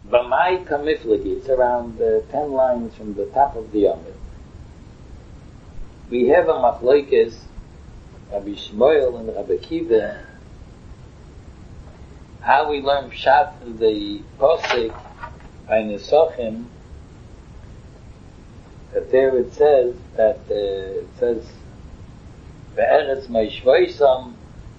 B'mai kamiflagi, it's around 10 lines from the top of the Amid. We have a machlokes, Rabbi Shmuel and Rabbi Kiva, how we learn Pshat in the Posik by Nesachim, that there it says Be'eretz Meishvoisam.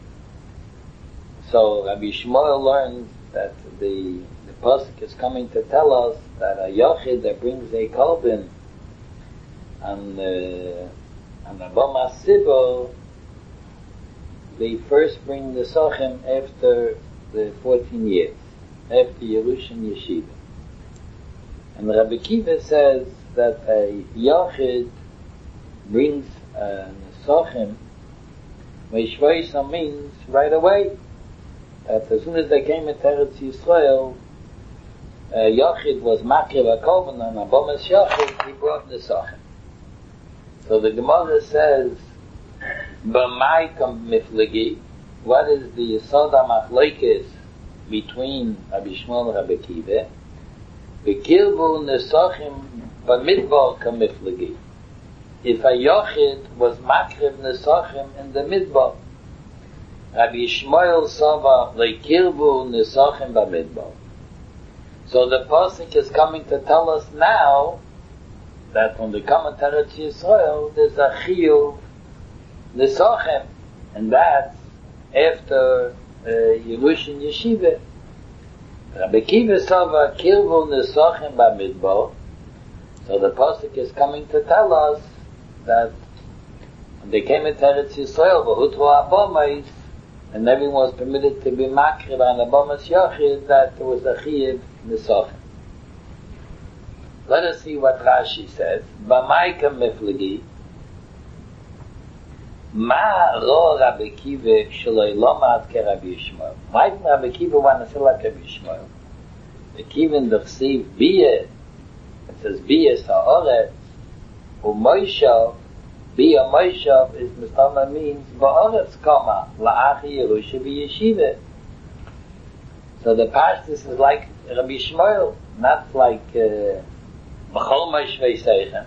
So Rabbi Shmuel learns that the Pasuk is coming to tell us that a Yochid that brings a Kolbin on Abama Sibo, they first bring the Sochem after the 14 years, after Yerushin Yeshiva. And Rabbi Kiva says that a Yochid brings a Sochem, Meishvoisam means right away. That as soon as they came into Eretz Yisrael, Yochid was Makir HaKovan, and Abomas Yochid, he brought the Sochem. So the Gemara says, B'mai Miflagi, what is the Yesod HaMachlokes between Rabbi Shmuel and Rabbi Kiva? V'kirbu Nesachim B'midbar Kamiflagi. If a Yochid was Makir Nesachim in the Midbar, Rabbi Shmuel Sava Lekirbu Nesachim B'midbar. So the Pasuk is coming to tell us now that when they come to Eretz Yisrael, there's a Chiyuv Nesachim, and that's after Yerushin Yeshiva. Rabbi Kiva Sava Kirbu Nesachim B'midbar. So the Pasuk is coming to tell us that when they came into Eretz Yisrael, V'hutru Abomais, and everyone was permitted to be Makriv and Abomas Yochid, that there was a Chiyuv Nesachim. Let us see what Rashi says. B'mai kamiflagi, ma ro Rabbi Kiva sheloi lomad ke Rabbi Shmuel. Why didn't Rabbi Kiva want to say like Rabbi Shmuel? The Kiva in the Chsiv Biyah, it says Biyah Sa'oretz, U'moishav, Biyah Moishav is Mistama means Ba'oretz Kama, La'achi Yerusha V'yeshiva. So the Pashtus is like Rabbi Shmuel, not like B'chol Moshvei Seichem.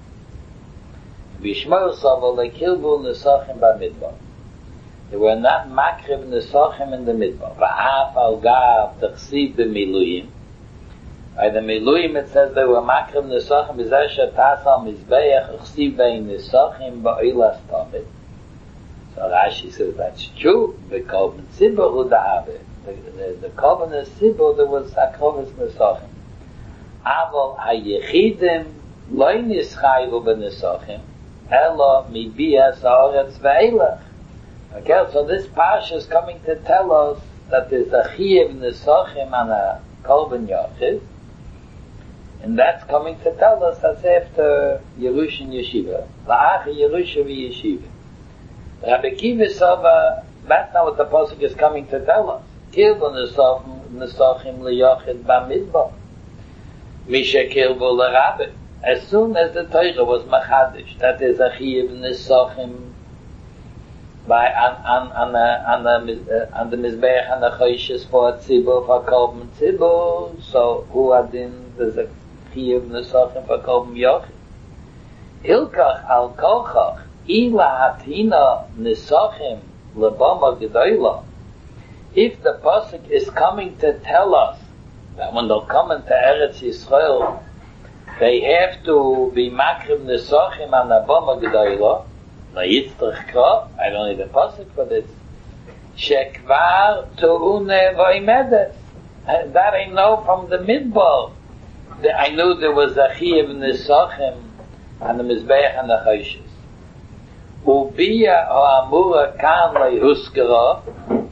Rabbi Shmuel Sava Lekilbu Nesachim B'midbar. They were not Makriv Nesachim in the Midbar. V'af al gav T'chsiv B'miluyim. By the Miluyim it says they were Makriv Nesachim B'zeh Shetasal Mizbeach Chsiv Bein Nesachim Ba'olas Tamid. So Rashi says that's true. V'kol B'tzibur Hu Da'aveh. The Korban Sibur, there was Akrovis Nesachim. Aval HaYechidim Loi Nischayvu B'Nesachim Elo Mibiyas HaOretz Ve'elach. Okay, so this Parsha is coming to tell us that there's a Chiyuv Nesachim and a Korban Yochid, and that's coming to tell us that's after Yerushin Yeshiva. La'achi Yerusha V'Yeshiva. Rabbi Kiva Sava, that's not what the Pasuk is coming to tell us. Kirbu Nesachim L'Yochid B'midbar. Misha Kirbu L'Rabbi. As soon as the Torah was Machadish, that is a Chiyuv Nesachim by on the Mizbeach and the Choishes for Tzibur, for Korban Tzibur. So who adin there's a Chiyuv Nesachim for Korban Yochid. Hilkach al Kochach Ila Hatina Nesachim L'Bama Gedoyla. If the Pasuk is coming to tell us that when they'll come into Eretz Yisrael, they have to be Makriv Nesachim and Abama Gedoyla, I don't need a Pasuk for this. Shekvar Tu'une Voimedes. That I know from the Midbar. I knew there was a Chiyuv Nesachim and the Mizbeach and the Choishes. Ubiya Ha'amura Kan Le'huskara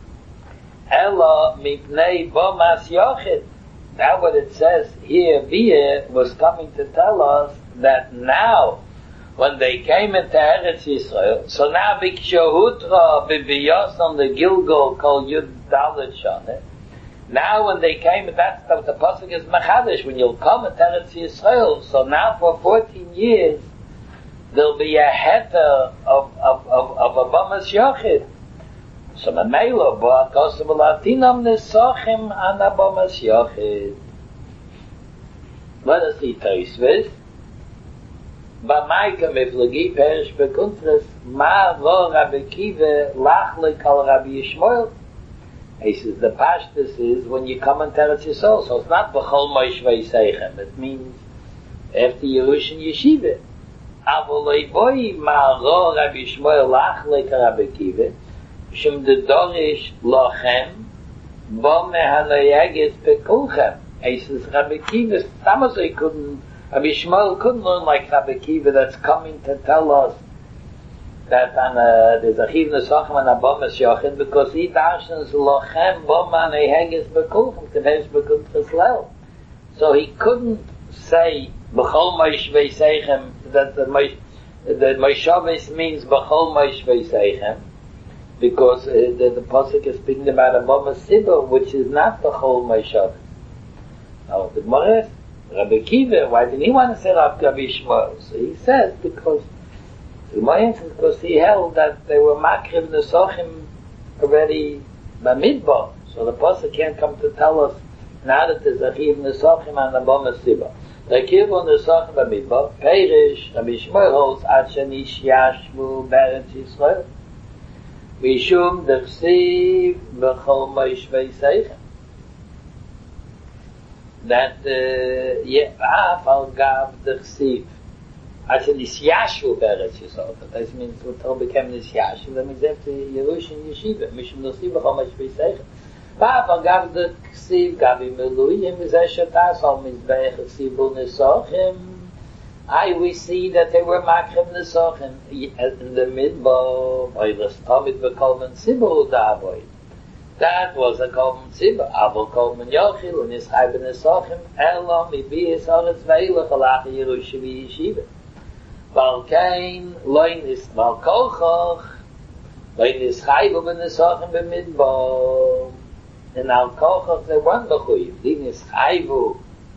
Ela Mipnei Bomas Yochid. Now what it says here, Biyah was coming to tell us that now, when they came into Eretz Yisrael, so now Bikshahutra Bibiyos on the Gilgal called Yud Dalet Shana. Now when they came, that's what the Pasuk is Machadish, when you'll come into Eretz Yisrael, so now for 14 years, there'll be a heter of Abamas Yochid. So Mamela Ba Kosav Latinam Nesachim and Abamas Yochid. Let us see Tosfos. B'maika miflagi perish bekuntras ma lo Rabbi Kiva lachlik al Rabbi Yishmael. He says the pashtus is when you come and Teretz Yisrael, so it's not b'chol moish v'yiseichem. It means after Yerushin Yeshiva. Avolei boi ma lo Rabbi Yishmael lachlik al Rabbi Kiva. Shem de dorish lochem bo mehanayagis pekulchem. He says Rabbi Kiva, Tamazai couldn't, Rabbi Yishmael couldn't learn like Rabbi Kiva that's coming to tell us that there's a chiv nesachem and a bomas yochid because he darshans lochem bo mehanayagis pekulchem tevesh bekuntras lel. So he couldn't say b'chol moish v'yiseichem that the moishavis means b'chol moish v'yiseichem. Because the pasuk is speaking about a Bama Sibur, which is not the whole Meishav. Now the Gemara asks, Rabbi Kiva, why didn't he want to say Rabbi Yishmael? So he says because he held that they were makriv nesachim already by midbar. So the pasuk can't come to tell us now that there's a chiv nesachim and a Bama Sibur. The chiv nesachim by midbar, Perish, Rabbi Yishmael holds ad shenish yashvu beretz Yisrael. Mishum dechsiv b'chol moish v'yiseichem. That ye'af al gav dechsiv. Asher nisyashu beretz Yisrael. That means what all became nisyashu. That means after Yerushin Yeshiva. Mishum dechsiv b'chol moish v'yiseichem. Ye'af al gav dechsiv gavi meluyim v'zeh shetas al mizbeach dechsiv b'nesachim. We see that they were makrim nesachim in the midbar by the stomach v'kolman sibur da'avoy. That was a kolman sibur. Avol kolman yochil u'nischai b'nesachim elo mibiyis haaretz v'eilach alach Yerusha v'yeshiva. Valkein loin is valkochach loin nischai b'nesachim b'midbar. And al kochach they weren't b'chuyiv. Di nischai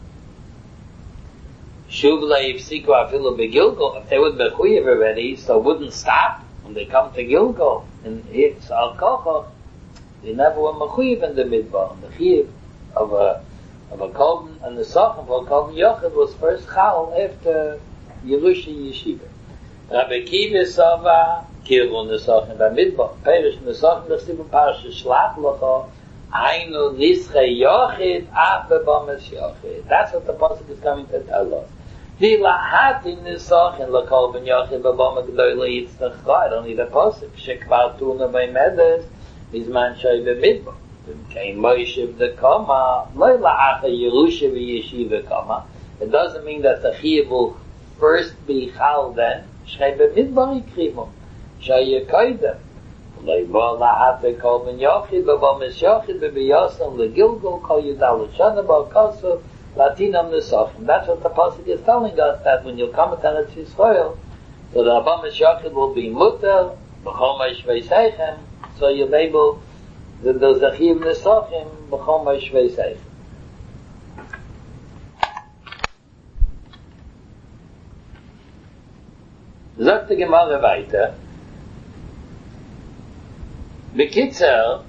if they would be chuyev already, so wouldn't stop when they come to Gilgal. And it's al kochach, they never were mechuyev in the midbar. And the chiyuv of a kolben and the sachem for a kolben yochid was first chal after Yerusha Yeshiva. Rabbi Kiva Sava kirvun the sachem by midbar. Perish the sachem the sibum parasha shlach locha ainu nische yochid af bebamas yochid. That's what the pasuk is coming to tell us. Vilahat in the sachem lakol ben yochid bebama gdoila yitzchach. I don't need a pasuk. Shekvar tuna by medes bizman shoy bemidbar. Came Moshe the kama loila acha Yerusha v'yeshiva kama. It doesn't mean that the chiyuv will first be chal then. Shrei bemidbar yikrivum. Shoy yekoidem. Leiba lahat kol ben yochid bebamas yochid bebiyasam legilgal kol yudal shana bal kasu. Latinam nesachim. That's what the pasuk is telling us, that when you come to Teretz Yisrael, so the Abamas Yachid will be mutter, b'chol moish v'yiseichem, so you'll be able, the Zachiv nesachim, b'chol moish v'yiseichem. Sagt die Gemara weiter, Bekitzer,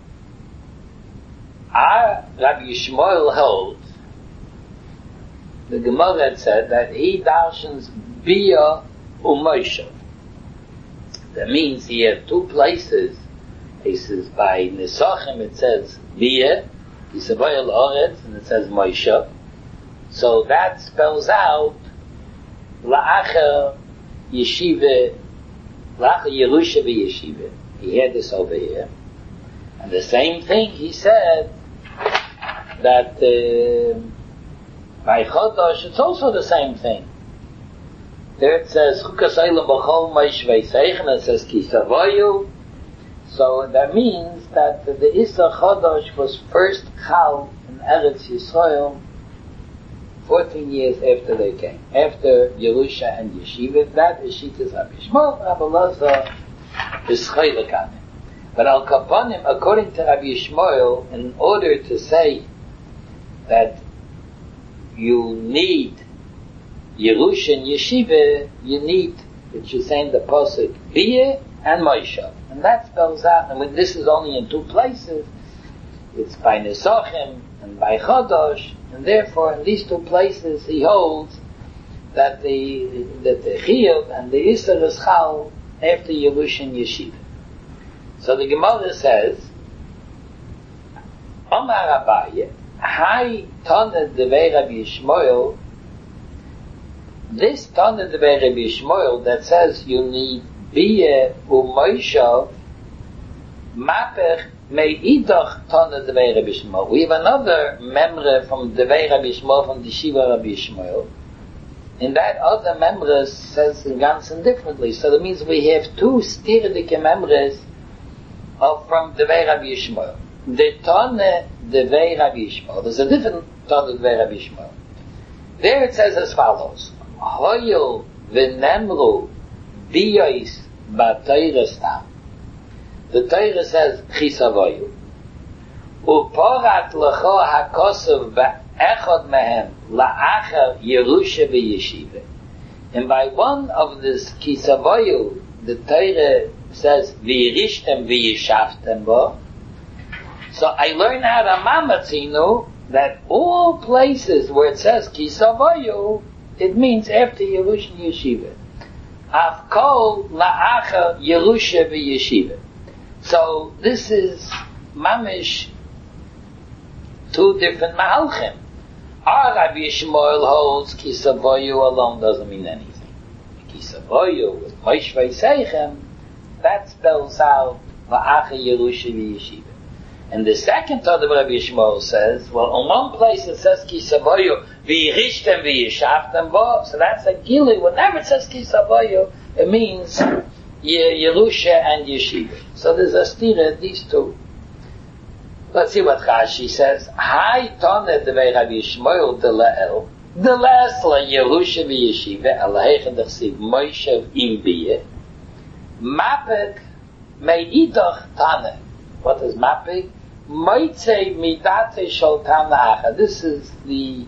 Rabbi Yishmael holds, the Gemara had said that he darshans Bia u'Moshe. That means he had two places. He says by Nesachim it says Bia, Yisavoyel Oretz, and it says Moshe. So that spells out La'acher Yeshiva, La'acher Yerusha v'Yeshiva. He had this over here. And the same thing he said that by Chodosh, it's also the same thing. There it says, Chukas Eilam B'chol Moish V'yiseichem, and it says, Kisavoyu. So that means that the Issa Chodosh was first Chal in Eretz Yisrael 14 years after they came. After Yerusha and Yeshiva, that is Shittas Rabbi Yishmael, Rabbi Elazar is Chaylekan. But Al Kapanim, according to Rabbi Yishmael, in order to say that you need Yerusha and Yeshiva, you need, which is saying the pasuk, Bia and Moshe. And that spells out, and when this is only in two places, it's by Nesachim and by Chodosh, And therefore, in these two places, he holds that the Chiyuv and the Isser is Chal after Yerushin Yeshiva. So the Gemara says, Omar Abaye, Hai Toned Devei Rabbi Yishmael, this Toned Devei Rabbi Yishmael that says you need Biyeh U'Moishav, Mapech Me'idach Toned Devei Rabbi Yishmael. We have another memre from Devei Rabbi Yishmael, from the Shiva Rabbi Yishmael. In that other memres says the Ganzen differently. So that means we have two stirrike memres from Devei Rabbi Yishmael. The Tonne Devei Rabbi Yishmael. There's a different Tonne Devei Rabbi Yishmael. There it says as follows: Hoyel v'nemru biyos b'Torah stam. The Torah says Chisavoyu. Uporat lecho hakosov b'echad mehem la'achar Yerusha v'Yeshiva. And by one of this Chisavoyu, the Torah says v'yirishtem v'yishavtem bo. So I learned out of Mamatzinu that all places where it says Kisavayu, it means after Yerusha Yeshiva. Afkol la'achar Yerusha v'Yeshiva. So this is mamish two different mahalchim. Our Rabbi Yishmael holds Kisavayu alone doesn't mean anything. Kisavayu with Moshe Seichem, that spells out la'achar Yerusha v'Yeshiva. And the second thought of Rabbi Yishmael says, well, in one place it says Kisavoyu, v'yirishtem v'yishavtem bo, so that's a gili. Whenever it says Kisavoyu, it means Yerusha and Yeshiva. So there's a stira, these two. Let's see what Rashi says. Hai toneh devei Rabbi Yishmael de la'el, de la'es la Yerusha v'Yeshiva, alahech d'chsiv Moshe im biyeh, mapek me'idach taneh. What is mapik? Moitze midate shel Tana. This is the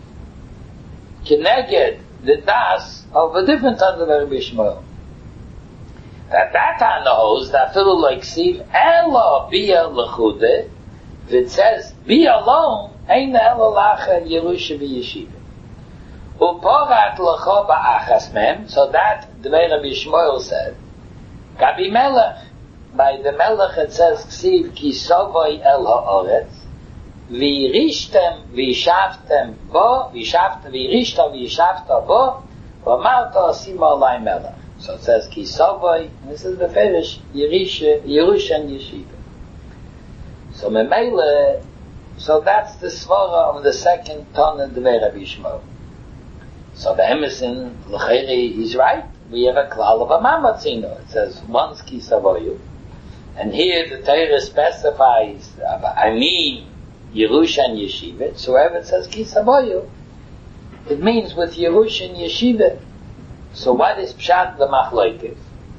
keneged, the das of a different Tana of Rabbi Yishmael. That Tana holds that fiddle like siv elo bia lechude. If it says be alone, ein elo lacha Yerusha v'Yeshiva. Uporat lecho ba'achas mem. So that the way Rabbi Yishmael said, Gabi Melech. By the Melech it says Ksiv Kisovoi El Ha'oretz V'yirishtem v'yishavtem bo V'yirishtem v'yishavta bo V'amarta asima olai Melech. So it says Kisovoi, and this is the Ferish Yerusha and Yeshiva. So Memele, so that's the svara of the second ton of the Rabbi Yishmael. So the Emerson L'cheri, he's right. We have a klal of a mamatzino. It says once Kisavoyu. And here the Torah specifies, I mean, Yerusha and Yeshiva. So wherever it says Kisavoyu, it means with Yerusha and Yeshiva. So what is Pshat the Machlokes?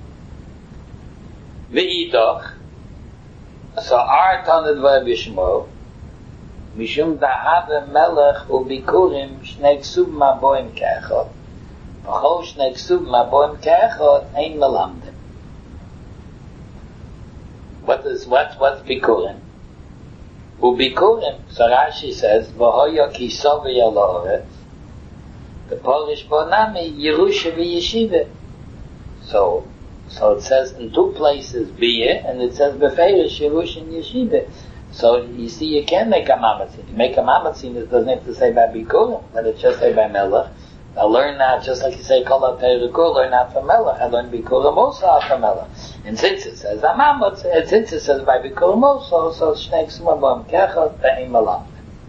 V'idach. So our Tanad Rabbi Yishmael, Mishum da'ave melech u'bikurim shnei ksub ma'boim ke'echot. V'chol shnei ksub ma'boim ke'echot ein melamdim. What's bikurim? Ubikurim, so Rashi says, v'hoya kisovi al ha'oretz, the Polish bonami Yerusha v'Yeshiva. So it says in two places biyeh, and it says beferish Yerusha and Yeshiva. So you see, you can make a mamatzin. You make a mamatzin, it doesn't have to say by bikurim, but it just say by melech. I learn that just like you say, kol ha'terikur, learn that from melech. I learn bikurim also from melech. And since it says amamatz, and since it says by bikurim also, so shnei ksuma b'am kechot ve'im malam.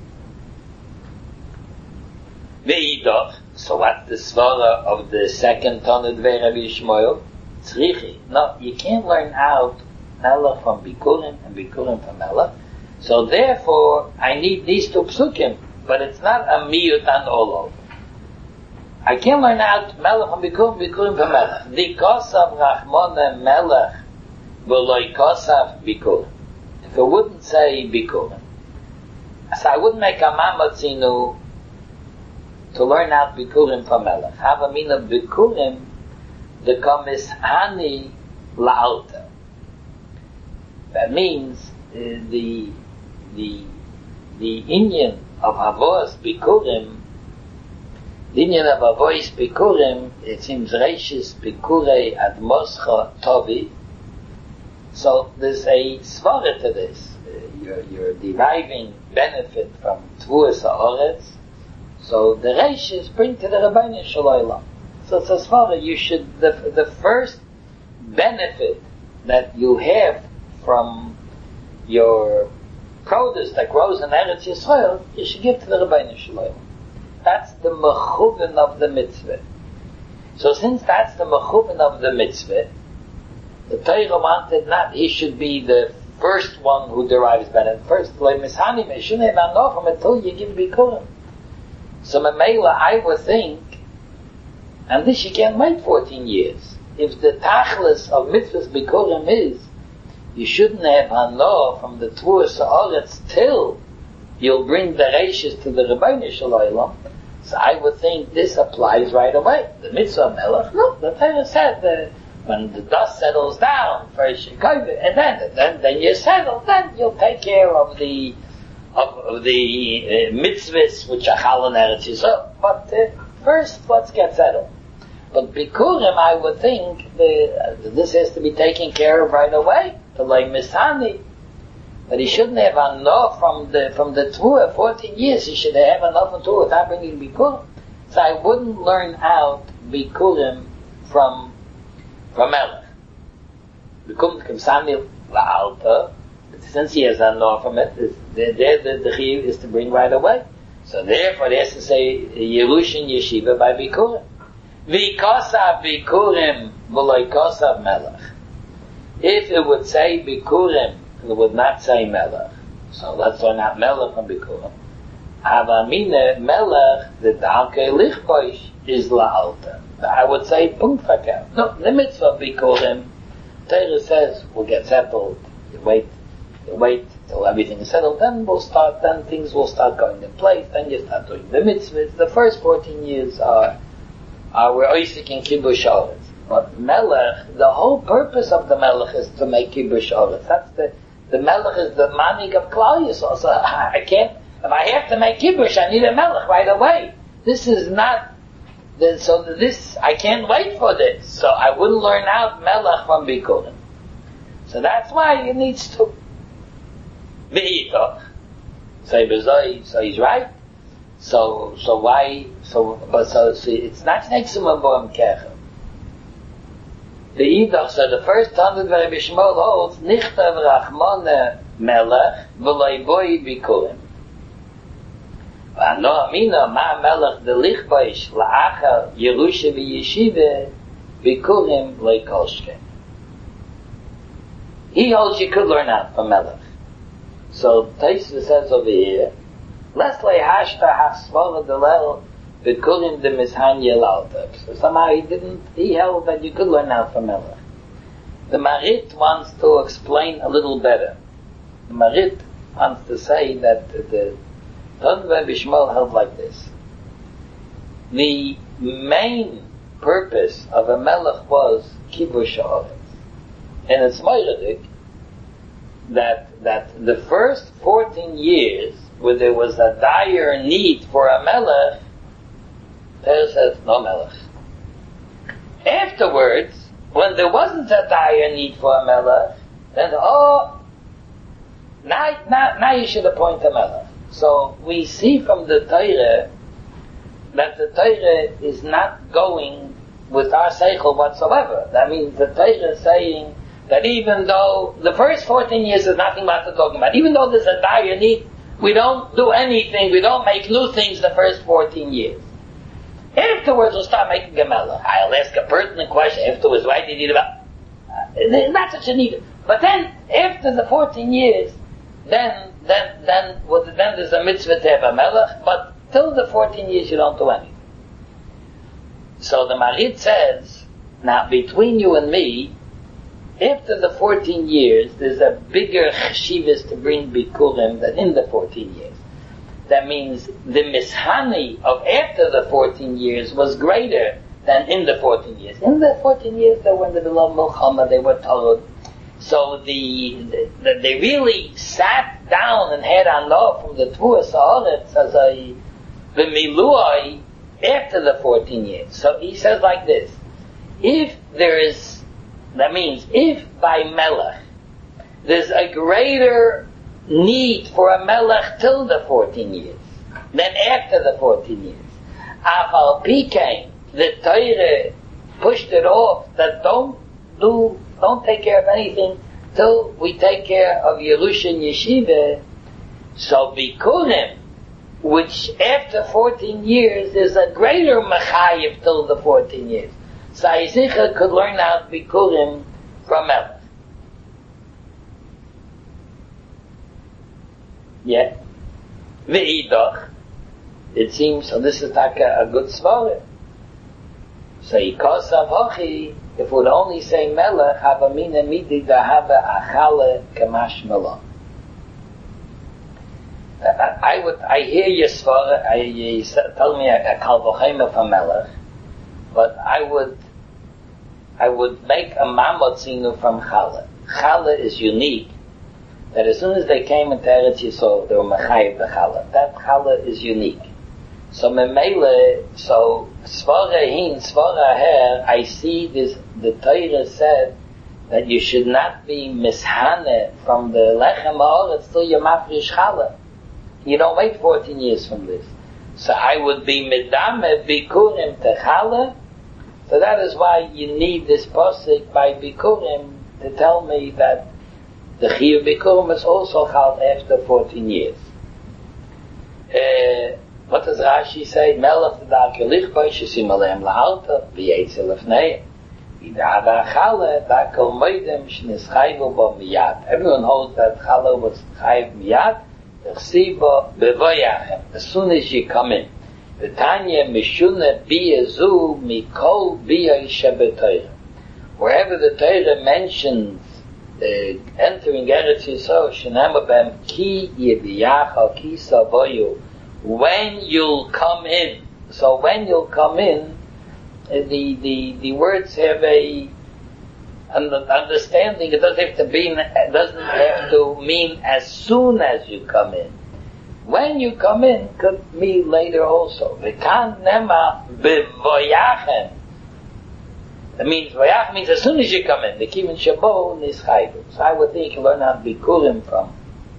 Ve'idach. So what's the svara of the second ton of Dvei Rabbi Yishmael? Tzrichi. No, you can't learn out melech from bikurim and bikurim from melech. So therefore, I need these two psukim, but it's not a miyut and all over. I can't learn out melech from bikurim, bikurim from melech. Di kosav rachmona melech v'loi kosav bikurim. If it wouldn't say bikurim, so I wouldn't make a mamatzinu to learn out bikurim from melech. Have a mean of bikurim, the komis hani la'alta. That means the Indian of Havos Bikurim, the inyan of Havos Bikurim, it seems Reishis Bikurei Ad Moscha Tovi. So there's a svara to this. You're deriving benefit from Tvuas HaOretz. So the Reishis bring to the Rabbeinu Shalom. So it's a svara. You should, the first benefit that you have from your produce that grows in Eretz Yisrael, you should give to the Rabbeinu Shalom. That's the mechuvin of the mitzvah. So since that's the mechuvin of the mitzvah, the Torah wanted not he should be the first one who derives benefit. First, like Mishani, you shouldn't have enough from until you give Bikurim. So Mamela, I would think, and this you can't wait 14 years. If the tachlis of mitzvahs Bikurim is, you shouldn't have hano from the Tvuas HaOretz till you'll bring the reishis to the Rebbeinu Shalom. So I would think this applies right away. The mitzvah melech, look, the Torah said that when the dust settles down, first you go, and then you settle, then you'll take care of the mitzvahs which are chal in Eretz Yisrael. But first, let's get settled. But Bikurim, I would think, this has to be taken care of right away. To like Misani. But he shouldn't have enough from the Tvua, 14 years, he should have enough from Tvua without bringing Bikurim. So I wouldn't learn out Bikurim from Melech. Bikurim Kimsani La'alta, since he has enough from it, the Chiyuv is to bring right away. So therefore, it has to say Yerushin Yeshiva by Bikurim. V'kosav Bikurim v'loi kosav Melech. If it would say Bikurim, it would not say Melech. So let's learn out Melech from Bikurim. Avamine Melech, the Dalke Lichboish, is La'alta. I would say Punkt Verkehr. No, the mitzvah Bikurim, Torah says, we'll get settled. You wait till everything is settled, then things will start going in place, then you start doing the mitzvahs. The first 14 years are we're Oisik in Kibush Oretz. But Melech, the whole purpose of the Melech is to make Kibush Oretz. That's the Melech is the manig of Klal Yisrael. So I can't, if I have to make Kibush, I need a Melech right away. This is not, I can't wait for this. So I wouldn't learn out Melech from Bikurim. So that's why it needs to be Itoch. So he's right. So it's not Nexum Boam Kechem. The Idach, so the first 100 where Rabbi Shmuel holds, Nichtav Rachmone Melech, V'loi Boi Bikurim. V'ano Amina Ma Melech de Lichboish, La'achar Yerusha V'yeshiva, Bikurim Loi Kolshke. He holds you could learn out from Melech. So Taisva says over here, Leslie Hashta Hasvara Delel, Bikurim de Mishanya Lalta. So somehow he held that you could learn out from Melech. The Marit wants to explain a little better. The Marit wants to say that the Ton Rabbi Shmuel held like this. The main purpose of a Melech was Kibush Haaretz. And it's Moiradik that the first 14 years where there was a dire need for a Melech, Torah says, no Melech. Afterwards, when there wasn't a dire need for a Melech, then, now you should appoint a Melech. So we see from the Torah that the Torah is not going with our seichel whatsoever. That means the Torah is saying that even though the first 14 years is nothing about to talking about, even though there's a dire need, we don't do anything, we don't make new things the first 14 years. Afterwards, we'll start making a melech. I'll ask a pertinent question afterwards, why did you need about? Not such a need. But then, after the 14 years, then there's a mitzvah to have a melech, but till the 14 years you don't do anything. So the Marit says, now between you and me, after the 14 years, there's a bigger cheshivas to bring Bikurim than in the 14 years. That means the mishani of after the 14 years was greater than in the 14 years. In the 14 years, they were in the below Milchama, they were told. So they really sat down and had enough from the Tvuas Haaretz as a V'miluai after the 14 years. So he says like this, if by Melech there's a greater need for a Melech till the 14 years than after the 14 years, Afal Pikein, the Torah pushed it off, that don't take care of anything till we take care of Yerushin Yeshiva. So Bikurim, which after 14 years is a greater Mechayiv till the 14 years. So Yizicha could learn out Bikurim from Melech. Yeah. Ve'idach, it seems, so this is like a good svara. So Yikosav Hochi, if we'd only say Melech, Havamina Midi Dahava Achale Kamash Melech. I hear your svara, you tell me a Kal V'chema from Melech, but I would make a Mamotzinu from Chala. Chala is unique, that as soon as they came into Eretz Yisrael, they were Mechayiv B'Chala. That Chala is unique. So Memele, so Svara Hin, Svara Her, I see this, the Torah said that you should not be mishane from the Lechem Haaretz till you mafrish Chala. You don't wait 14 years from this. So I would be Medame Bikurim to Chala. So that is why you need this posik by Bikurim to tell me that the Chiyuv Bikurim is also held after 14 years. What does Rashi say? Melech D'Darkei Lichboi Shesim Aleim L'Halta V'Yetzel Lefnei V'Da'ava Chala D'Akol Moedem Sh'Nischayvu Bo Miyad. Everyone holds that Chala was Chayv Miyad D'Chsibo B'Voyachem, as soon as you come in. V'Tanya Mishune Biyazu Mikol Biyay Shebetoyre. Wherever the Torah mentions entering Eretz Yisrael, Shenema B'Hem Ki Yeviyacha Ki Savoyu, when you'll come in. So when you'll come in, the words have an understanding. It doesn't have to mean as soon as you come in. When you come in could mean later also. V'kan nema b'voyachem. That means voyach means as soon as you come in. The kivin shabo nischayvu. So I would think you learn how to be kurim from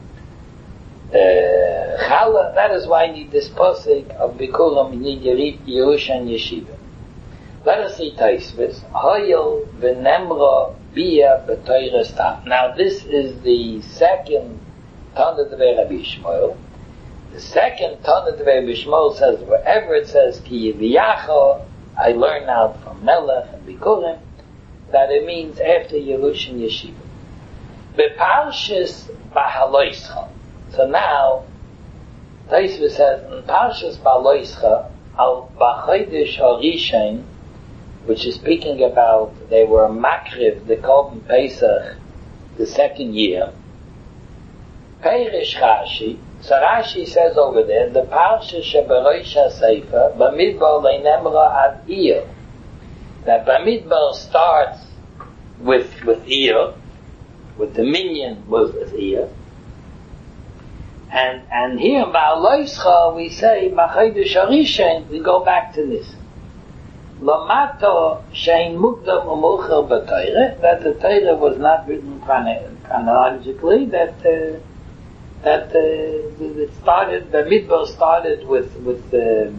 Chala. That is why you need this posik of Bikurim. You need Yerushan Yeshiva. Let us see Taisvis. Hoyel v'nemra bia b'toyre stam. Now this is the second Tana Devei Rabbi Yishmael. The second Tana Devei Rabbi Yishmael says wherever it says Ki Yeviyacha, I learn out from Melech and Bikurim that it means after Yerushan Yeshiva. Beparshis Bahaloischa. So now, Taisva says, in Parshas Baloischa, al B'chodesh Harishain, which is speaking about they were Makriv, the Korban Pesach, the second year, Perish Rashi, so Rashi says over there, the Parsha Sheberosh HaSefer, Bamidbar Leinemra Ad Iyar, that Bamidbar starts with Iyar, with the minion was Iyar, and here in Ba'aloischa we say B'chodesh Harishain, we go back to this. Lamato shein mukdam u'mocher b'Torah, that the Torah was not written chronologically, that it started, the Midbar started with the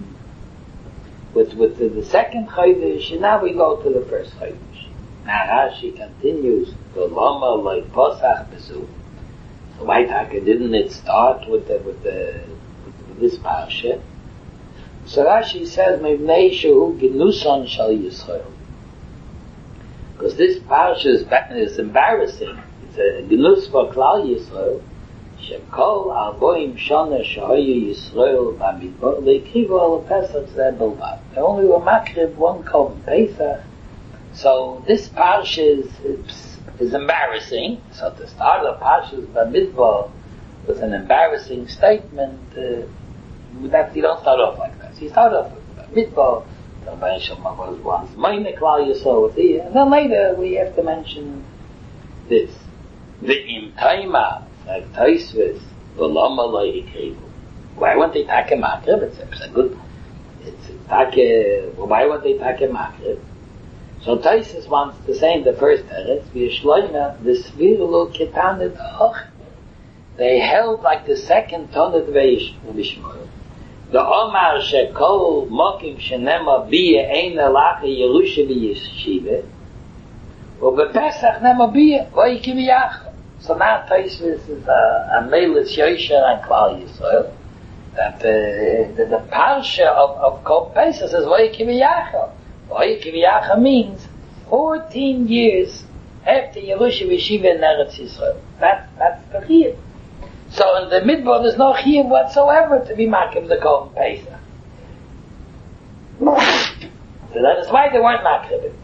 second Chodesh, and now we go to the first Chodesh. Now Rashi continues, Lama loy posach besu. So why didn't it start with this parsha? So Rashi says, Mevnei shehu genuson shal Yisrael. Because this parsha is embarrassing. It's a genus for Klal Yisrael. Shekol arboim shana shehoyu Yisrael b'midbar leikrivu al Pesach zeh belvad. They only were makriv one Korban Pesach. So this parsha is embarrassing. So to start the parshas b'midbar was an embarrassing statement. That you don't start off like that. So you start off with Midbar, the Shema was once Meine Klal Yisrael was here, and then later we have to mention this. Ve'im taima, like Taisvis, v'lama lo yikrivu. Why won't they take a makrib? It's a good, why won't they take a makrib? So Taisus wants to say in the first teretz, v'yishloima, the svirulu ketanet och. They held like the second tonet v'yishmoil. The Omar shekol mokim shenema biye ein alacha Yerusha v'yishiva, u'bepesach nema biye v'yikim v'yachal. So now Taisus is a meilis Yosher and Klal Yisrael, that the parsha of Kol Pesach says v'yikim v'yachal. V'yikim v'yachal means 14 years after Yerusha v'yishiva in Eretz Yisrael. That's the chiyuv. So in the midbar there's no chiyuv whatsoever to be makim the Kol Pesach. So that is why they weren't makim.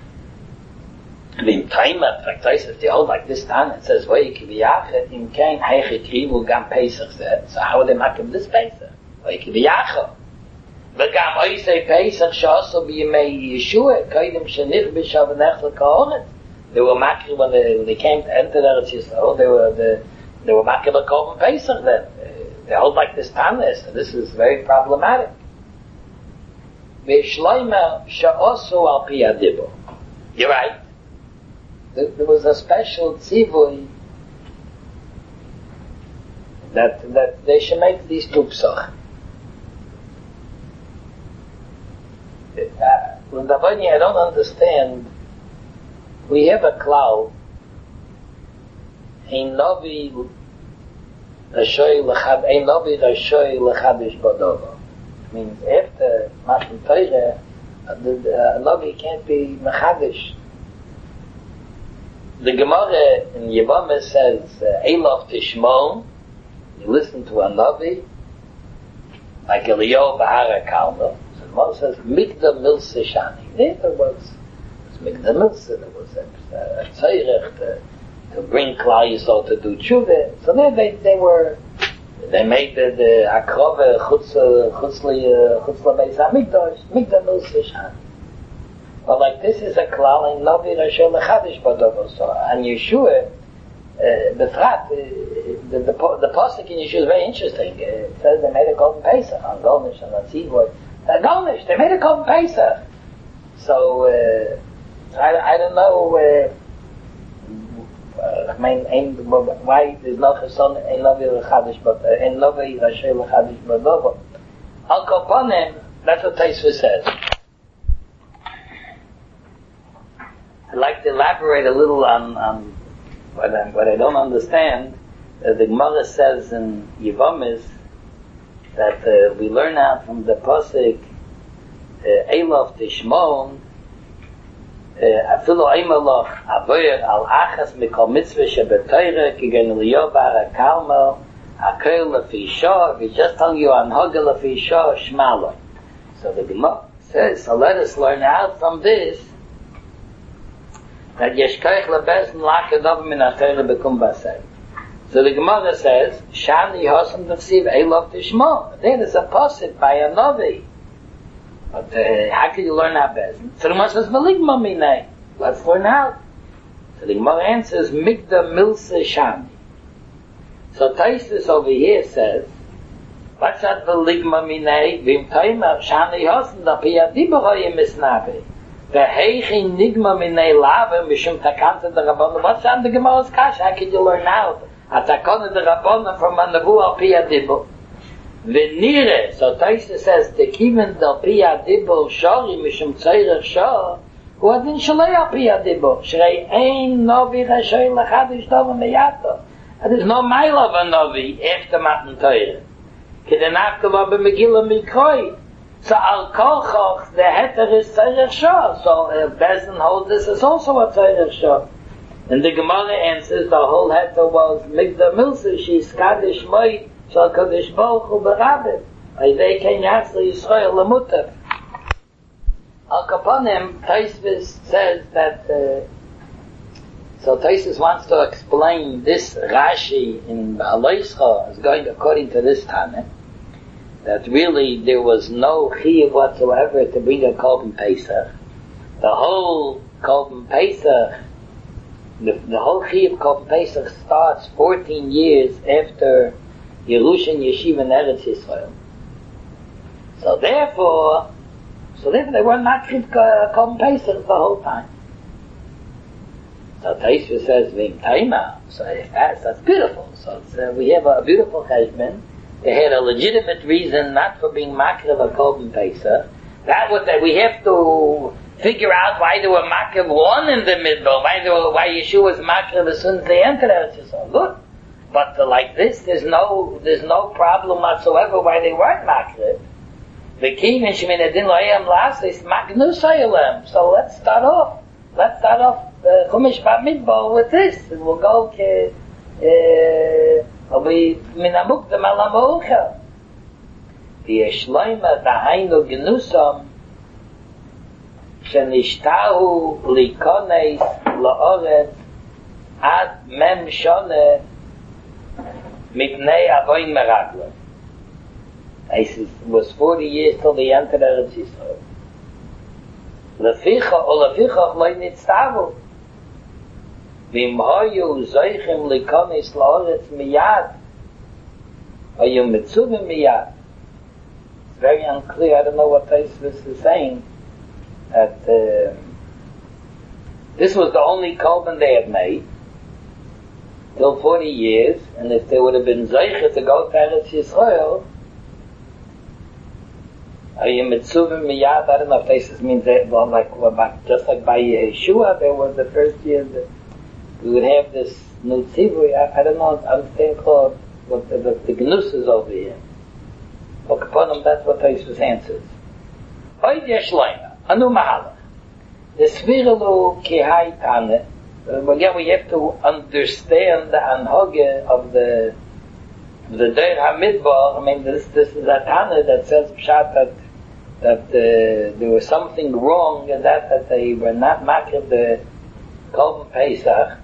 In time at if they hold like this time, it says v'yikim v'yachal in kain heichik rivu gam Pesach zeh. So how would they makim this Pesach? V'yikim v'yachal. וגם אויסי פסח שעשו בימי ישוע, קודם שנכבש ונכסל כהורת. They were makir when they came to enter Eretz Yisrael, they were makir the Korban Pesach then. They hold like this Tanis, and this is very problematic. V'shloima sha'osu al pi adibo. You're right. There was a special tzivui that they should make these two psach. I don't understand. We have a klal. Ein novi rashoy lechadish badova. Means after Matan Torah, a novi can't be mechadish. The Gemara in Yevamah says, Elof tishmon. You listen to a novi, like Eliyahu Bahara Kalno. One says, Mikda Milsa Shani. There was Mikda Milsa, there was a Tzairech to bring Klal Yisrael to do tshuva. So there they made the Akrova Chutzla Beis HaMikdash, Mikda Milsa Shani. But like this is a Klal in Novi Rasho Lechadish Badov. So, and Yeshua, Befrat, the Pasuk in Yeshua is very interesting. It says they made a Golden Pesach on Golnish and on Tzivot. Golnish, they made a Korban Pesach. So, I don't know, why there's no Chesson, Ein Novi L'Chadish, but Ein Novi Rashay L'Chadish, but Al Koponim, that's what Taisva says. I'd like to elaborate a little on what I don't understand. The Gemara says in Yevamis, that we learn out from the Pasuk Elof Tishmon Afilu Eimelach Avoyer Al Achas Mikol Mitzvah Shebetoyre Kigen Eliyahu Bar HaKalmel Hakoil Lefi Shor. We just tell you on Hogel Lefi Shor Shmaloi. So the Gemara says, so let us learn out from this that Yeshkoich Lebezn Lakadov Min HaTorah Bekum Basei. So the Gemara says, Shani Hosam Tachsiv Elof Tishmo. Then there's a pasuk by a Novi. But how can you learn that best? So the Gemara says, Maligma Minei. Let's learn out. So the Gemara answers, Mikda Milsa Shani. So Taisus over here says, what's that Maligma Minei? Vim Taima Shani Hosam Tapia Dibaroyim Misnavi. The Heichin Nigma Minei Lava Mishum Takanta the Rabban. What's that the Gemara's Kash? How can you learn out? Atakon the Rabbana from Manavu al Pia Dibbo. Venire, so Taisa says, Tekiven del Pia Dibbo Shori Mishum Tzairach Shor, who adin Shalei al Pia Dibbo, Shrei Ein Novi Rashoy Lachadish Dova Meyato. There is no mile of a Novi after Matan Torah. Kedenakova b'Megillah Mikroi. So Al Kolchoch, the Heter is Tzairach Shor. So Bezdin holds this is also a Tzairach Shor. And the Gemara answers the whole heter was Migda Milsa, she's Kaddish Moi, Shal Kaddish Baruch Hu B'Rabit. Aydei Ken Yatzli Yisrael L'Mutav. Al Kaponim, Taisvis says that, so Taisvis wants to explain this Rashi in Ba'aloischa is going according to this Tana, that really there was no chiyuv whatsoever to bring a Korban Pesach. The whole Korban Pesach The whole Chiyuv Korban Pesach starts 14 years after Yerushin Yeshiva in Eretz Yisrael. So therefore they were not Chiyuv Korban Pesach the whole time. So Taisva says, Vim Taima. So if that's beautiful. So we have a beautiful cheshbon. They had a legitimate reason not for being Makriv a Korban Pesach. That was that we have to figure out why they were Makriv one in the Midbar, why Yeshua was Makriv as soon as they entered Eretz Yisrael. Good. But like this, there's no problem whatsoever why they weren't Makriv. The Kivin Shemin Adin Lo'ayam Lasis Magnus Hayalem. So let's start off Chumash Bamidbar with this. And we'll go it'll be Minamukdam Alamocha. V'yeshloima Dahainu Gnusam Shenishtahu Likones La'oret Ad Mem Shone Mipnei Avoin Meraglim. It was 40 years till they entered Eretz Yisrael. Lefichach loy nitztavu. V'im hoyu zoichim likonis la'oretz miyad. Hoyu mitzuvim miyad. It's very unclear. I don't know what this is saying. That this was the only korban they had made till 40 years, and if they would have been zoichim to go to Eretz Yisrael, I don't know if this means that, just like by Yeshua, there was the first year that we would have this new tzivui. I don't know, understand called what the gnus is over here. But upon them, that's what Tosfos answers. Oid yeshloima, anu mahalach. The sviralu kihai tane. Again, we have to understand the anhoge of the Deir HaMidbar. I mean, this is a tane that says pshat that there was something wrong in that they were not makriv the Korban Pesach.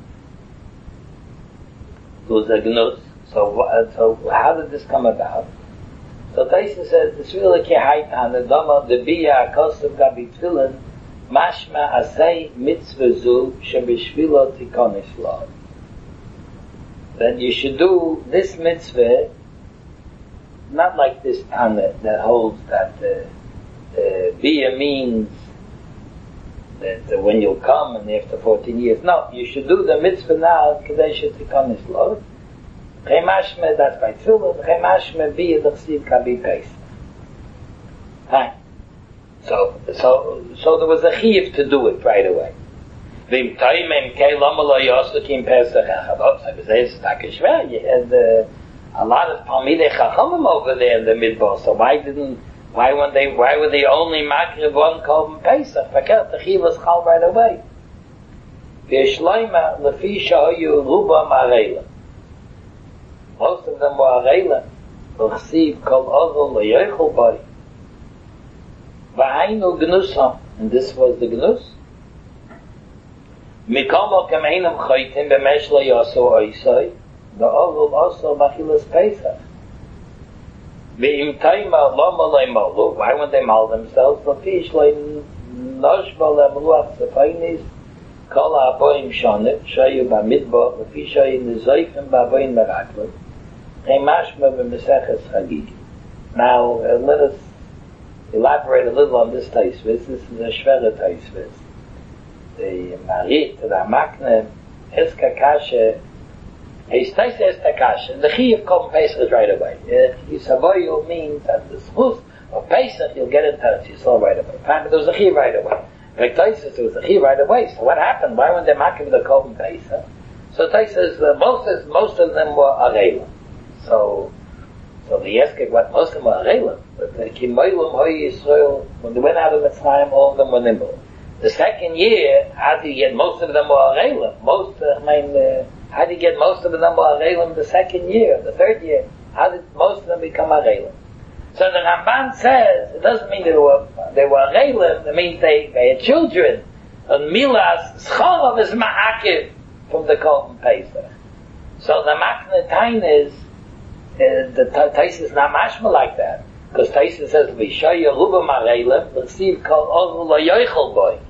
It was a gnus. So how did this come about? So Taisa says, the Svila Kehaitan, the Dama, the Biya, Kosev Gabi Tfilin, Mashma Asay Mitzvah Zu, Shebishvilo Tikonis Lo. That you should do this mitzvah, not like this Tana that holds that Biya means that when you'll come and after 14 years. No, you should do the mitzvah now, Kadesh Tikonis Lo. Chemashme, that's by Tfilah, Chemashme Biya D'chsiv Kabi Pesach. Right. So there was a chiyuv to do it right away. V'im taimim kei lama lo yosukim Pesach achavot. So it's takishver. You had a lot of Talmidei Chachamim over there in the Midbar. So why were they only makriv one Korban Pesach? Fakert, the chiyuv was chal right away. V'yeshloima lefi shahoyu rubam areilim. Most of them were areilim. L'chsiv kol ozel lo yochel boi. V'hainu gnusam, and this was the gnus. Mikomo kameinam chaytim b'mesh lo yasu oisai, the ozel also machilas Pesach. V'im taima loma le'molu, why would they mal themselves? L'fish le'noshba le'mluach zefainis, kol ha'aboim shonet, shayu ba'midbar, l'fish shayu nizoifim ba'aboim meraklim, chemashma b'meseches chagigi. Now, let us elaborate a little on this Tosfos. This is a Shvera Tosfos. The Marit, the Makne, Eska Kasha, his Tosfos Eska Kasha. The Chiyuv Korban Pesach is right away. Yisavoyu means that the schus of Pesach you'll get in touch. You saw right away. But there was a Chiyuv right away. Like Tosfos, there was a Chiyuv right away. So what happened? Why weren't they making the Korban Pesach? So Tosfos says most of them were Areilim. So the Yeskek, what most of them were Areilim. But the Kimoilim Hoy Yisrael, when they went out of Mitzrayim, all of them were nimble. The second year, how do you get most of them were Areilim? How do you get most of them were Areilim the second year? The third year, how did most of them become Areilim? So the Ramban says, it doesn't mean they were Areilim, it means they had children. And Milas, Schorov is Ma'akiv from the Korban Pesach. So the Makne Tain is, the Tosfos is not mashma like that. Because Tosfos says, "V'shoy Yerubam Areilim, l'siv kol ozu lo yochel boy."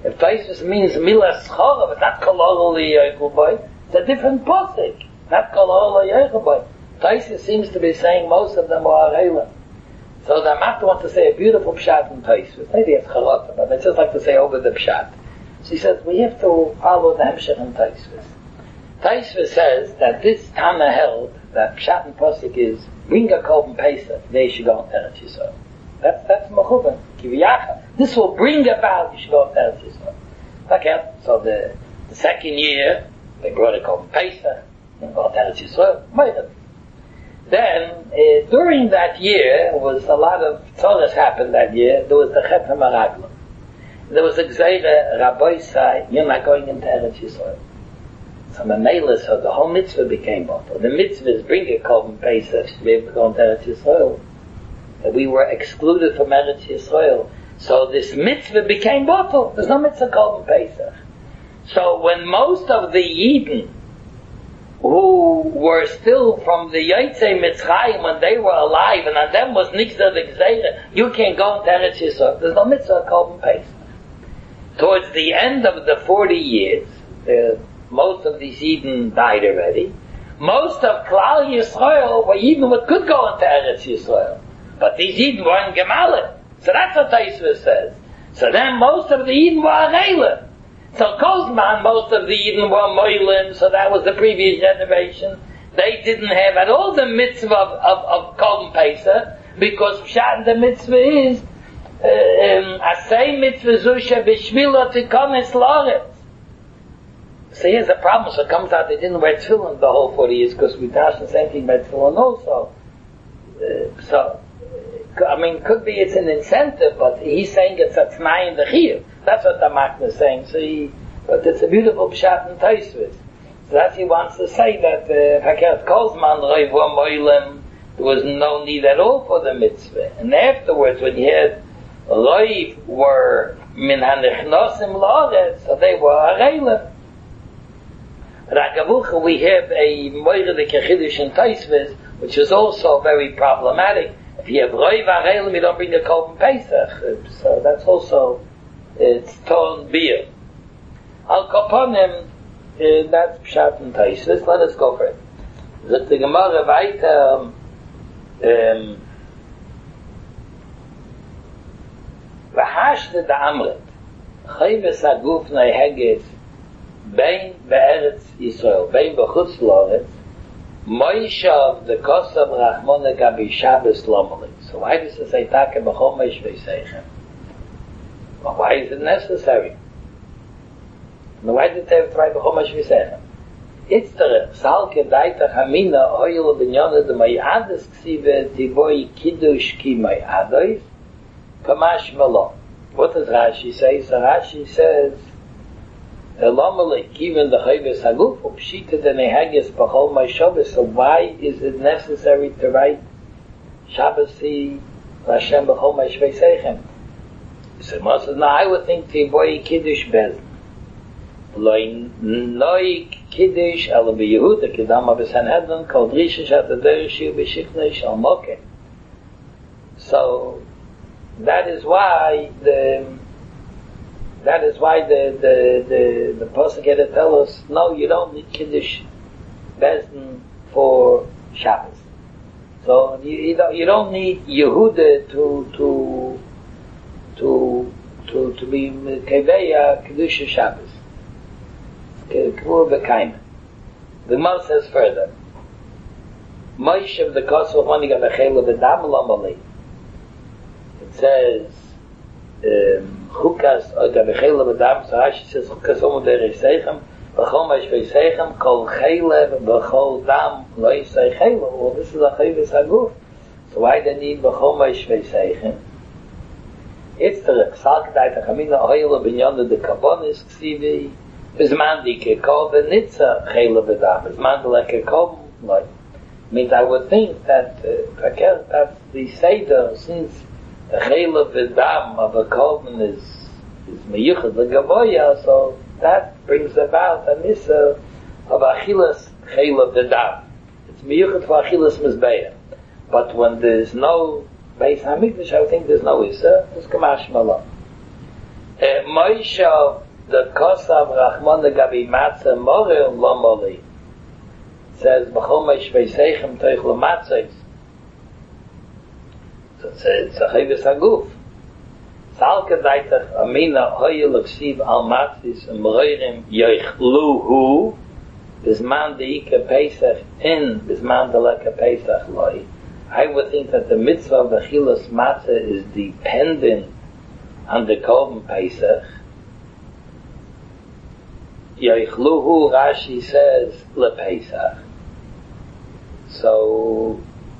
If Taisvis means Milas Chora, but not Kolol Yoichelboy, it's a different posik. Not Kolol Yoichelboy. Taisvis seems to be saying most of them are Areila. So the Master wants to say a beautiful pshat in Taisvis. Maybe it's Charata, but I just like to say over the pshat. So he says, we have to follow the Hemshech in Taisvis. Taisvis says that this Tana held that pshat and posik is bring a Korban Pesach, they should go on Eretz Yisrael. That's Mechuvan, Kiviyacha. This will bring about you should go on Eretz Yisrael. Okay, so the second year, they brought a Korban Pesach, and go on Eretz Yisrael, Then, during that year, was a lot of Torahs happened that year. There was the Chetem HaRaglim. There was a Gzeira, Rabbi say, you're not going into Eretz Yisrael. So Mamela, so the whole mitzvah became bottled. The mitzvah is bring a Korban Pesach to be able to go into Eretz Yisrael. That we were excluded from Eretz Yisrael. So this mitzvah became bottled. There's no mitzvah Korban Pesach. So when most of the Yidden who were still from the Yotzei Mitzrayim when they were alive, and on them was Nixda the Gzeira, you can't go into Eretz Yisrael. There's no mitzvah Korban Pesach. Towards the end of the 40 years, most of these Eden died already. Most of Klal Yisrael were Eden what could go into Eretz Yisrael. But these Eden weren't Gemalim. So that's what Taisva says. So then most of the Eden were Arelim. So Kozman, most of the Eden were Moilim, so that was the previous generation. They didn't have at all the mitzvah of Korban Pesach, because Pshat the mitzvah is Asay mitzvah Zusha B'Shvila Tikonis Loretz. So here's the problem. So it comes out they didn't wear tefillin the whole 40 years because we dash the same thing about tefillin also. Could be it's an incentive, but he's saying it's a t'nai in the chiyuv. That's what the Makna is saying. But it's a beautiful pshat in Taisvis. So that's he wants to say that Hakert Kozman Roiv Moilem, there was no need at all for the mitzvah. And afterwards, when you had Roiv were min hanichnosim loretz, so they were arelim. Ragavucha, we have a Moire de Kechidush in Taisvis, which is also very problematic. If you have Roiv Arelim, you don't bring a Korban Pesach. So that's also, it's torn beer. Al Koponim, that's Pshat and Taisvis. Let us go for it. Zot the Gemara weiter, V'hashte da Amrit, Chayves Aguf Neiheges, Bein Be'eretz Yisrael, Bein B'chutz Loretz, Moishav the Kosav Rachmona Gabi Shabbos Lomolit. So why does it say Taka B'chol Meish V'Seichem? Well, why is it necessary? Now why did they have to write B'chol Meish V'Seichem? It's the Salke Daita Chamina Oyel B'nyona de Mayades Ksive Tivoi Kiddush Ki Mayadois Kamash Malon. What does Rashi say? So Rashi says even the Chayves Haguf Pshita the Nehages B'chol Ma'Shabbos. So why is it necessary to write Shabbos Hashem B'chol Ma'Shvei? So Moses, now I would think Tivoi Kiddush Bez Loi Kiddush Ela B'Yehuda Kedama B'Sanhedrin Kol Drisha Shat Aderishu B'Shichnei Shal Mokeh. So that is why the Pasuk had to tell us, no, you don't need Kiddush Bezdin for Shabbos. So you don't need Yehuda to be Keveya Kiddush Shabbos. The Gemara says further, Moshe of the Kosovo Moni Gavachel of the Dam. It says Chukas Gavachel of the Dam. So Rashi says Chukas Omo Dereseichem B'chol Ma'Shveisechem Kol Chelev B'chol Dam Lo Yisei Chelev. Well, this is a Chayves Haguf. So why they need B'chol Ma'Shveisechem? It's the Salk Daita Chamina Oyel B'nyona de Kabonis Ksivi Bizman Dike Kol Benitza Chelev B'dam Bizman Deleke Kol Like. Means I would think that that's the Seder, since the Chelev V'dam of a Korban is Meyuchad L'Gavoya, so that brings about a Nissa of Achilas Chelev V'dam. It's Meyuchad for Achilas Mizbeah. But when there's no Beis HaMikdash, I would think there's no Issa, there's Kamash Malon. Moshe the Kosav Rachman Gabi Matzah More Lo Mori. Says B'chol Meshveisechem Toich Lo Matzos. So it's a Chavis Haguf. Salke Daitach Amina Hoye L'Ksiv Al Matzis M'Roirim Yoichluhu Bisman Deika Pesach in Bisman Deleka Pesach Loi. I would think that the mitzvah of the Chilas Matzah is dependent on the Korban Pesach. Yoichluhu, Rashi says, LePesach. So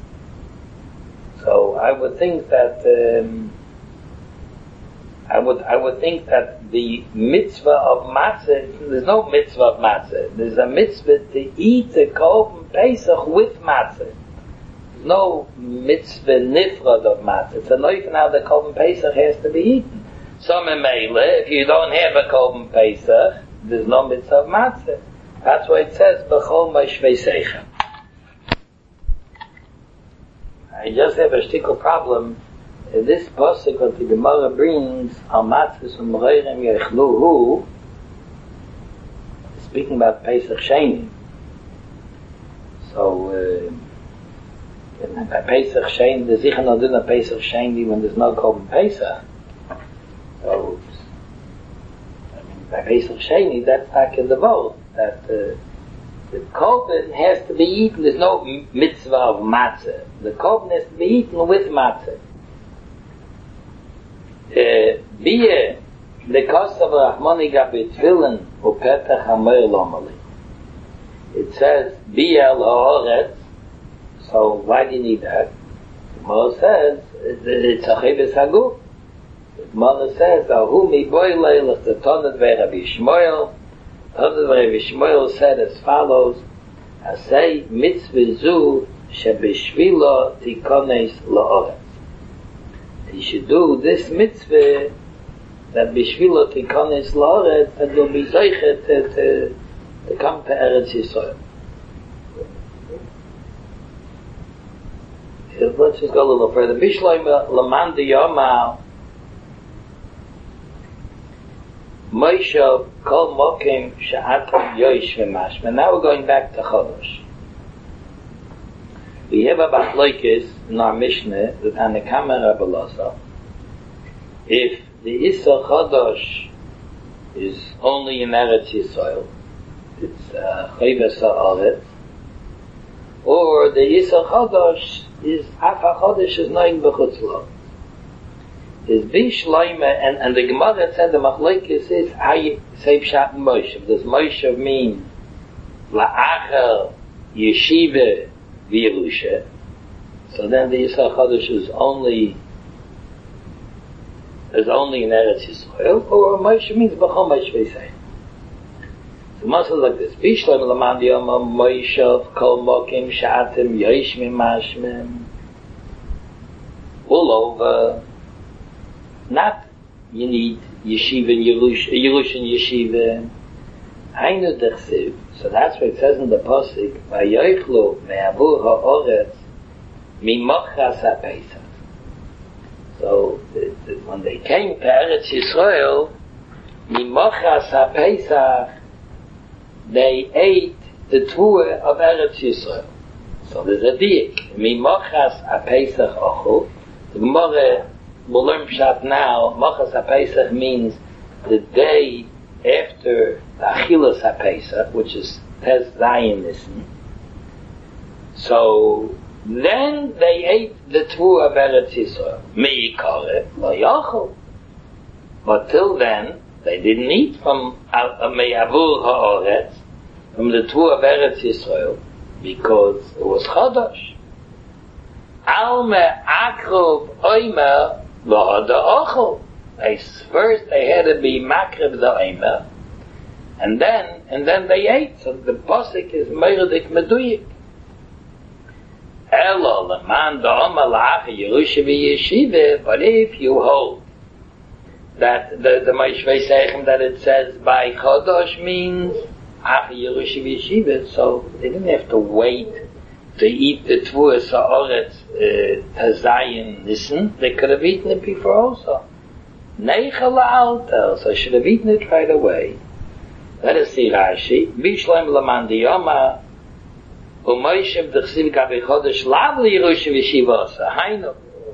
I would think that I would think that the mitzvah of matzah, there's no mitzvah of matzah. There's a mitzvah to eat the Korban Pesach with matzah. There's no mitzvah nifrad of matzah. It's a loif now the Korban Pesach has to be eaten. So memele, if you don't have a Korban Pesach, there's no mitzvah of matzah. That's why it says b'chol mashveisechem. I just have a shtickle problem. This pasuk that the Gemara brings, al matzos u'mroirem yechluhu, speaking about Pesach Sheni. So, by Pesach Sheni, there's sicher noch dünner Pesach Sheni when there's no Korban Pesach. So, by Pesach Sheni, that's back in the vote, that the Korban has to be eaten. There's no mitzvah of matzah. The Korban has to be eaten with matzah. Biyeh the Kosav Rachmani Gabi Tefillin uPetach HaMoir Lomali. It says Biyeh L'Haaretz. So why do you need that? The Gemara says it's a Chavis Haguf. The Gemara says Ahu Mi Boy Leilach the Tonat Rabbi Shmuel. Tonat Rabbi Shmuel said as follows: Asay mitzvah zu shebishvilo tikones la'oretz. He should do this mitzvah that bishvilo tikones la'oretz, that will be zeichet to come to Eretz Yisrael. Let's just go a little further. Bishloim Laman Diyomal Moshe Kol Mokim Sha'atam Yoish V'Mashma. Now we're going back to Chodesh. We have a Bachloikis in our Mishnah with Hanekama Rabbi Losa. If the Issa Chodesh is only in Eretz Yisrael, it's Chayves Ha'aretz, or the Issa Chodesh is Afa Chodesh is Noin B'chutz Lo. Is Bishloime, and the Gemara said the Machlokes is how you say Pshat Moshe. Does Moshe mean La'achar Yeshiva V'Yerusha? So then the Yisrael Chodesh is only in Eretz Yisrael, or Moshe means B'chol Mashveisechem. So Moshe is like this: Bishloime L'man Diyoma Moshe Kol Mokim Sh'atim Yoish Mimashmim. All over. Not you need yeshiva and Yerushin yeshiva. Hainu dechsiv. So that's what it says in the pasuk. Vayoichlu me'avur ha'oretz mimochas ha'pesach. So when they came to Eretz Yisrael, mimochas ha'pesach, they ate the tuah of Eretz Yisrael. So there's a diak. Mimochas ha'pesach ochel. The Gemara we'll learn Pshat now. Mochas HaPesach means the day after the Achilas HaPesach, which is Tes Zayin Nisan. So then they ate the Tvua of Eretz Yisrael. Me'ikare lo yachol. But till then, they didn't eat from Me'avur ha'oretz, from the Tvua of Eretz Yisrael, because it was Chodosh. Alme akrov oimer First they had to be makrib the omer, and then they ate. So the pasuk is meiredik meduyik. Elo leman da'omer la'ach Yerusha v'yeshiva. But if you hold that the Mashveisechem that it says by Chodosh means ach Yerusha v'yeshiva, so they didn't have to wait to eat the Tvuas Ha'oretz Tazayin Nissen. They could have eaten it before also. Neichel la'alter, so I should have eaten it right away. Let us see Rashi. Bishloim laman diyoma, u'moishev d'chsiv gabi chodesh lav li Yerusha v'shivasa. Hainu,